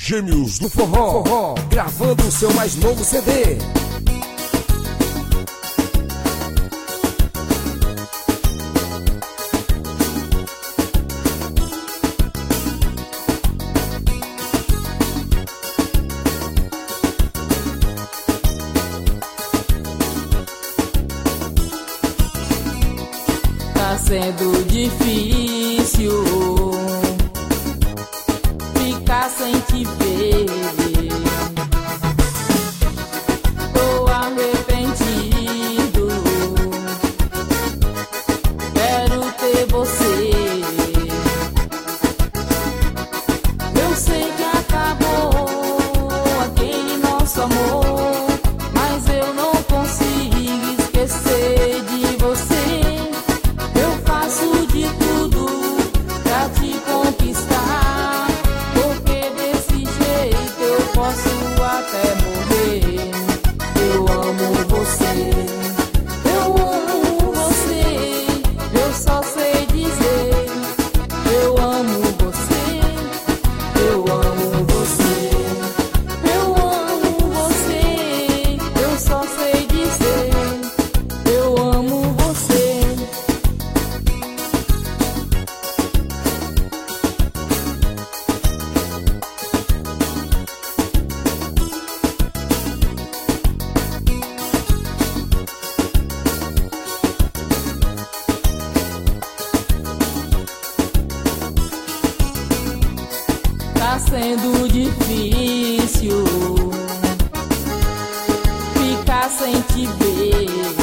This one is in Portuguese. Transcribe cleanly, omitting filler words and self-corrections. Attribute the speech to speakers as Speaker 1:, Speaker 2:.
Speaker 1: Gêmeos do Forró, gravando o seu mais novo CD.
Speaker 2: Tá sendo difícil ficar sem te ver. Tô arrependido, quero ter você. Eu sei que acabou aquele nosso amor, mas eu não consigo esquecer de você. Eu faço de tudo pra te conquistar, porque desse jeito eu posso até morrer. Eu amo você, eu amo você, eu só sei dizer. Eu amo você, eu amo você, eu amo você, eu só sei dizer. Eu amo você. Tá sendo difícil ficar sem te ver.